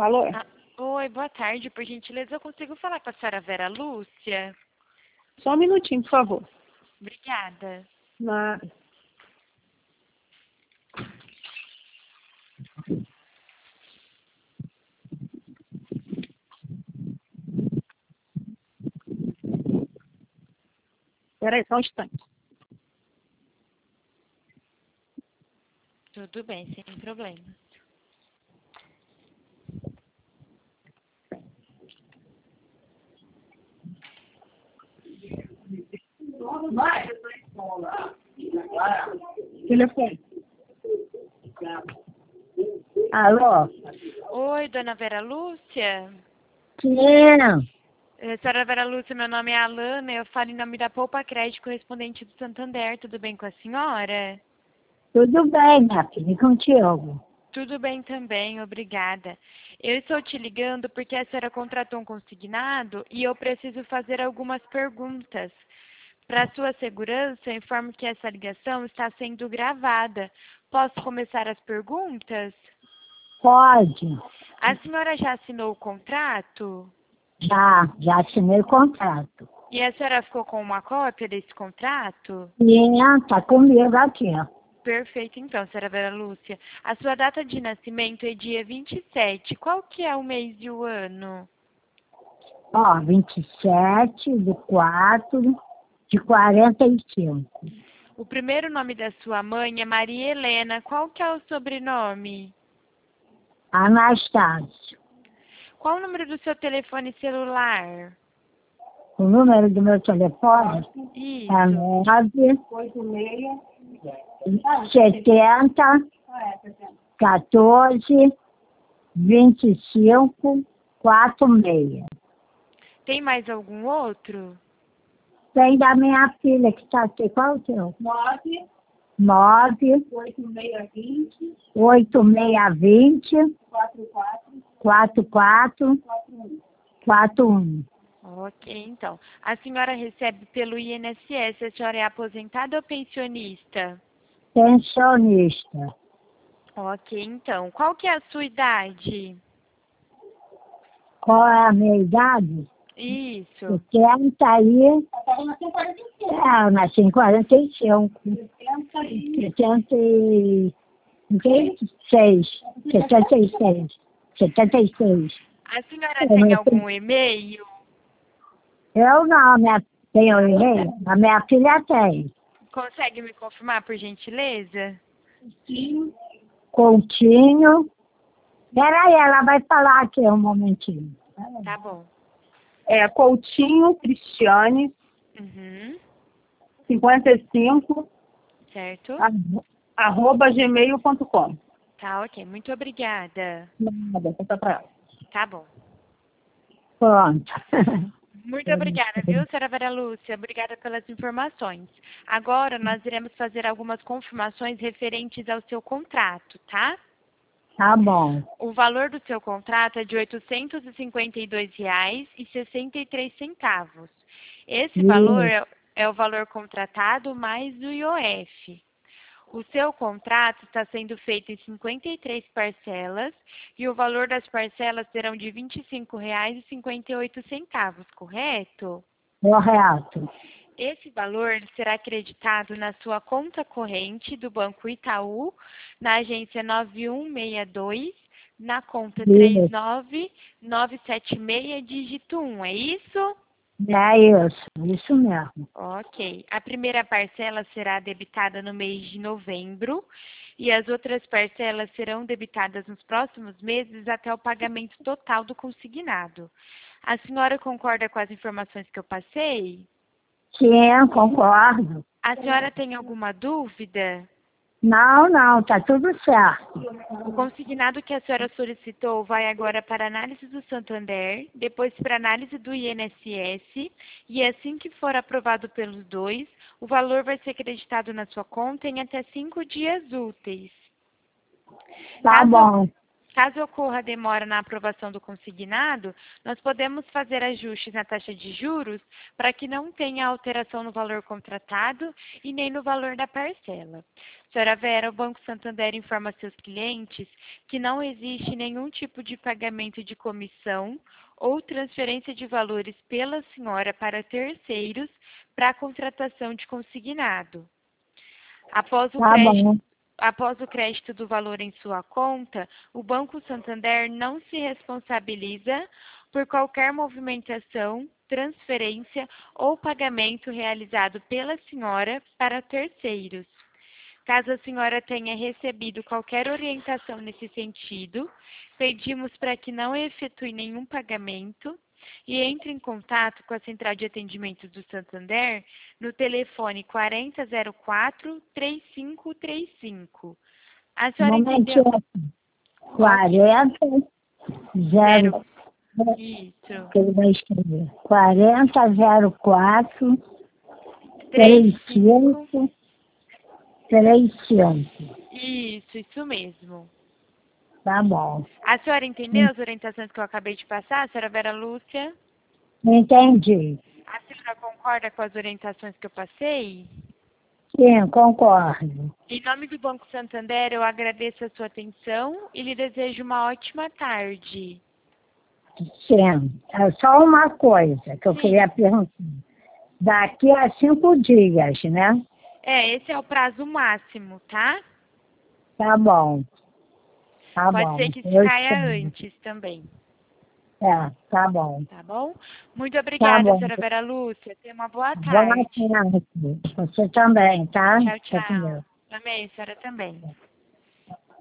Alô? Oi, boa tarde. Por gentileza, eu consigo falar com a senhora Vera Lúcia? Só um minutinho, por favor. Obrigada. Nada. Peraí, só um instante. Tudo bem, sem problema. Telefone. Alô? Oi, dona Vera Lúcia? Quem é? Senhora Vera Lúcia, meu nome é Alana, eu falo em nome da Poupa Crédito, correspondente do Santander. Tudo bem com a senhora? Tudo bem, minha filha, e contigo? Tudo bem também, obrigada. Eu estou te ligando porque a senhora contratou um consignado e eu preciso fazer algumas perguntas. Para sua segurança, eu informo que essa ligação está sendo gravada. Posso começar as perguntas? Pode. A senhora já assinou o contrato? Já assinei o contrato. E a senhora ficou com uma cópia desse contrato? Tá comigo aqui, ó. Perfeito, então, senhora Vera Lúcia. A sua data de nascimento é dia 27. Qual que é o mês e o ano? Ó, 27/4/45. O primeiro nome da sua mãe é Maria Helena. Qual que é o sobrenome? Anastácio. Qual o número do seu telefone celular? O número do meu telefone Isso. é 970-14-25-46. Tem mais algum outro? Tem da minha filha que está aqui. Qual é o seu? 98620-4441. Ok, então. A senhora recebe pelo INSS. A senhora é aposentada ou pensionista? Pensionista. Ok, então. Qual que é a sua idade? Qual é a minha idade? Isso. 70 aí. Eu nasci em 45. 76. 76. 76. A senhora tem algum e-mail? Eu não, tenho e-mail. A minha filha tem. Consegue me confirmar, por gentileza? Coutinho. Peraí, ela vai falar aqui um momentinho. Tá bom. É Coutinho Cristiane, Uhum. 55, Certo? @gmail.com. Tá, ok. Muito obrigada. Nada, conta pra ela. Tá bom. Pronto. Muito obrigada, viu, senhora Vera Lúcia? Obrigada pelas informações. Agora, nós iremos fazer algumas confirmações referentes ao seu contrato, tá? Tá bom. O valor do seu contrato é de R$ 852,63. Esse valor é o valor contratado mais o IOF. O seu contrato está sendo feito em 53 parcelas e o valor das parcelas serão de R$ 25,58, correto? Correto. Esse valor será acreditado na sua conta corrente do Banco Itaú, na agência 9162, na conta 39976, dígito 1, é isso? É isso mesmo. Ok. A primeira parcela será debitada no mês de novembro e as outras parcelas serão debitadas nos próximos meses até o pagamento total do consignado. A senhora concorda com as informações que eu passei? Sim, concordo. A senhora tem alguma dúvida? Não, tá tudo certo. O consignado que a senhora solicitou vai agora para análise do Santander, depois para análise do INSS, e assim que for aprovado pelos dois, o valor vai ser creditado na sua conta em até 5 dias úteis. Tá bom. Caso ocorra demora na aprovação do consignado, nós podemos fazer ajustes na taxa de juros para que não tenha alteração no valor contratado e nem no valor da parcela. Senhora Vera, o Banco Santander informa a seus clientes que não existe nenhum tipo de pagamento de comissão ou transferência de valores pela senhora para terceiros para a contratação de consignado. Após o crédito do valor em sua conta, o Banco Santander não se responsabiliza por qualquer movimentação, transferência ou pagamento realizado pela senhora para terceiros. Caso a senhora tenha recebido qualquer orientação nesse sentido, pedimos para que não efetue nenhum pagamento e entre em contato com a Central de Atendimento do Santander no telefone 4004-3535. A senhora entendeu? 40, 0, Isso. que ele vai escrever. 4004 35. 35. Isso mesmo. Tá bom. A senhora entendeu as orientações que eu acabei de passar, senhora Vera Lúcia? Entendi. A senhora concorda com as orientações que eu passei? Sim, concordo. Em nome do Banco Santander, eu agradeço a sua atenção e lhe desejo uma ótima tarde. Sim. É só uma coisa que eu queria perguntar. Daqui a 5 dias, né? Esse é o prazo máximo, tá? Tá bom. Tá Pode bom. ser que Eu caia espero. antes também. Tá bom. Tá bom? Muito Tá obrigada, bom. senhora Vera Lúcia. Tenha uma boa Boa tarde. tarde. Você também, tá? Tchau, Fica com Deus. tchau. Amém, senhora também.